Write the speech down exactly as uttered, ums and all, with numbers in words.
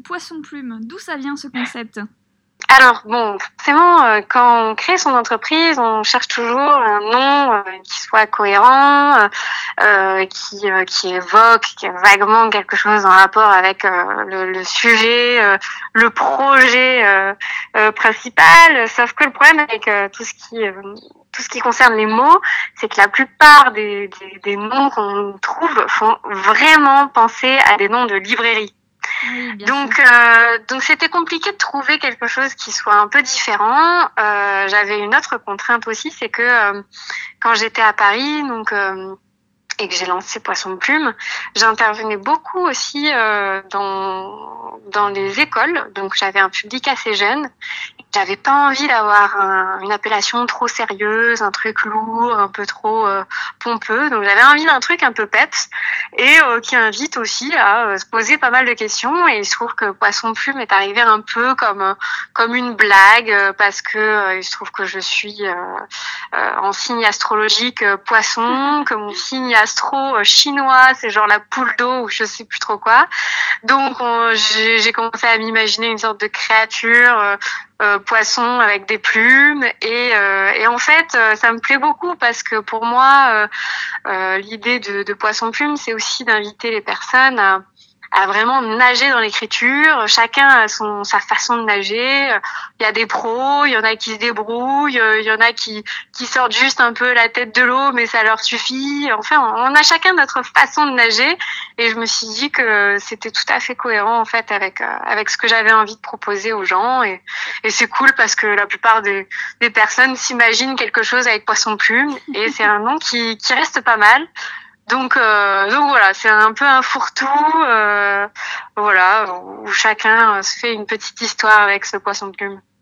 Poisson plume, d'où ça vient ce concept ? Alors bon, forcément, euh, quand on crée son entreprise, on cherche toujours un nom euh, qui soit cohérent, euh, euh, qui euh, qui évoque vaguement quelque chose en rapport avec euh, le, le sujet, euh, le projet euh, euh, principal. Sauf que le problème avec euh, tout ce qui euh, tout ce qui concerne les mots, c'est que la plupart des, des, des noms qu'on trouve font vraiment penser à des noms de librairie. Oui, bien donc, sûr. euh, donc c'était compliqué de trouver quelque chose qui soit un peu différent. Euh, j'avais une autre contrainte aussi, c'est que euh, quand j'étais à Paris, donc euh, et que j'ai lancé Poisson Plume, j'intervenais beaucoup aussi euh, dans dans les écoles. Donc j'avais un public assez jeune. J'avais pas envie d'avoir un, une appellation trop sérieuse, un truc lourd, un peu trop euh, pompeux. Donc j'avais envie d'un truc un peu peps et euh, qui invite aussi à euh, se poser pas mal de questions. Et il se trouve que Poisson Plume est arrivé un peu comme euh, comme une blague euh, parce que euh, il se trouve que je suis euh, euh, en signe astrologique euh, Poisson, que mon signe astro euh, chinois c'est genre la poule d'eau ou je sais plus trop quoi. Donc on, j'ai, j'ai commencé à m'imaginer une sorte de créature euh, euh, poisson avec des plumes et, euh, et en fait euh, ça me plaît beaucoup parce que pour moi euh, euh, l'idée de, de Poisson Plume c'est aussi d'inviter les personnes à, à vraiment nager dans l'écriture. Chacun a son sa façon de nager. Il y a des pros, il y en a qui se débrouillent, il y en a qui qui sortent juste un peu la tête de l'eau mais ça leur suffit. Enfin, on a chacun notre façon de nager et je me suis dit que c'était tout à fait cohérent en fait avec euh, avec ce que j'avais envie de proposer aux gens et et c'est cool parce que la plupart des des personnes s'imaginent quelque chose avec Poisson Plume et c'est un nom qui qui reste pas mal. Donc, euh, donc voilà, c'est un peu un fourre-tout, euh, voilà, où chacun se fait une petite histoire avec ce Poisson Plume.